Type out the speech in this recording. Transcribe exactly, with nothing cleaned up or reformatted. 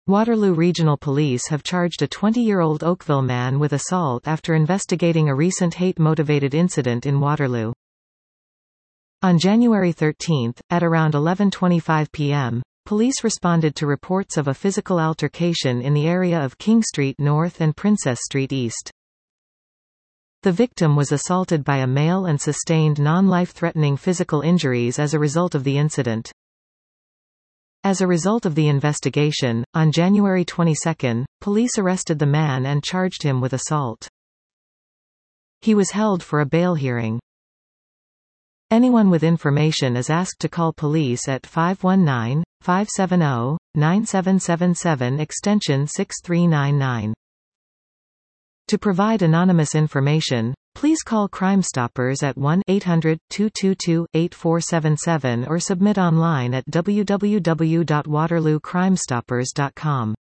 Waterloo Regional Police have charged a twenty-year-old Oakville man with assault after investigating a recent hate-motivated incident in Waterloo. On January thirteenth, at around eleven twenty-five p m, police responded to reports of a physical altercation in the area of King Street North and Princess Street East. The victim was assaulted by a male and sustained non-life-threatening physical injuries as a result of the incident. As a result of the investigation, on January twenty-second, police arrested the man and charged him with assault. He was held for a bail hearing. Anyone with information is asked to call police at five one nine, five seven zero, nine seven seven seven extension six three nine nine. To provide anonymous information, please call Crime Stoppers at one eight hundred, two two two, eight four seven seven or submit online at w w w dot waterloo crime stoppers dot com.